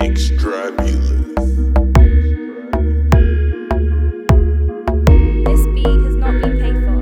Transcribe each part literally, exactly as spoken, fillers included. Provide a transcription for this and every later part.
Extrabulous. This beat has not been paid for.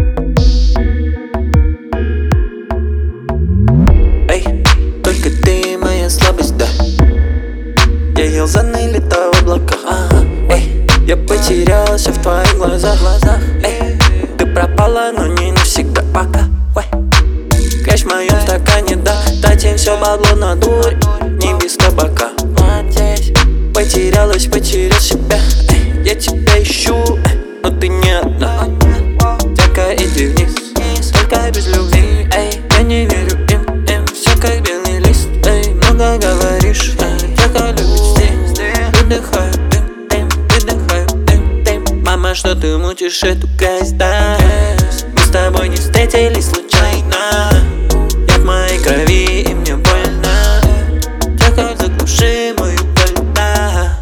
Эй, только ты моя слабость, да. Я ел занылито в облаках, ага. Эй, я потерялся в твоих глазах, глазах. Эй, ты пропала, но не навсегда, пока. Ой. Кэш в моем стакане, да. Дайте все бабло на дурь, не без табака. Потерялась, потерял себя. Эй, я тебя ищу, эй, но ты не одна. Тяка, иди вниз, только без любви. Эй, я не верю им, им все как белый лист. Эй, много говоришь, эй, тяка любит стиль. Выдыхаю дым, дым, выдыхаю дым, дым. Мама, что ты мутишь эту грязь, да? Мы с тобой не встретились случайно. Я в моей крови и мне больно. Тяка, заглуши мою боль, да.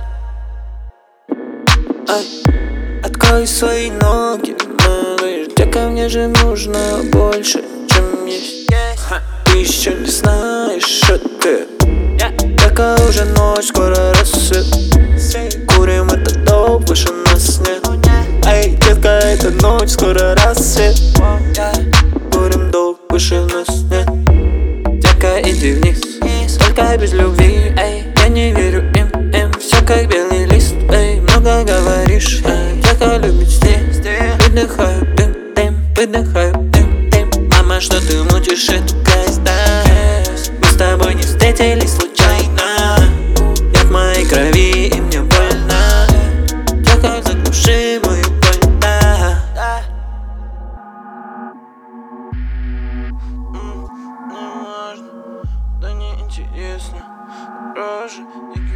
Ай, открой свои ноги, малыш. Тяка, мне же нужно больше, чем есть. Ты еще не знаешь, это тяка, уже ночь, скоро рассвет. Курим этот доп, выше нас нет. Эй, детка, это ночь, скоро рассвет. Курим доп, выше нас нет. Тяка, иди вниз, только без любви. Эй, я не верю им, им все как белый лист. Эй, много говоришь, эй, тяка любит стиль. Выдыхаю дым, дым, выдыхаю дым, дым. Мама, что ты мутишь эту грязь, да? Мы с тобой не встретились случайно. Я в моей крови и мне больно. Тяка, заглуши мою боль, да. Не можно, да не интересно. Рожи